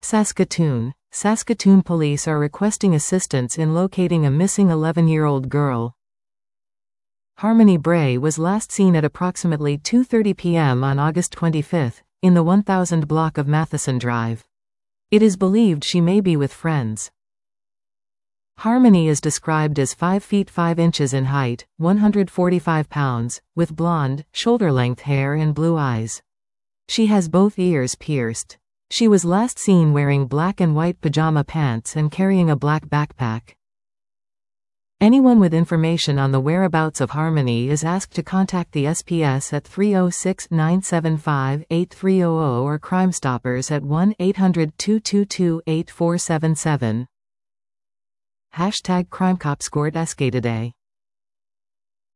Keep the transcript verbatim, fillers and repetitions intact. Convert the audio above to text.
Saskatoon. Saskatoon police are requesting assistance in locating a missing eleven-year-old girl. Harmony Bray was last seen at approximately two thirty p m on August twenty-fifth, in the one thousand block of Matheson Drive. It is believed she may be with friends. Harmony is described as five feet five inches in height, one hundred forty-five pounds, with blonde, shoulder-length hair and blue eyes. She has both ears pierced. She was last seen wearing black and white pajama pants and carrying a black backpack. Anyone with information on the whereabouts of Harmony is asked to contact the S P S at three oh six, nine seven five, eight three hundred or Crime Stoppers at one eight hundred, two two two, eight four seven seven. Hashtag CrimeCopScored S K today.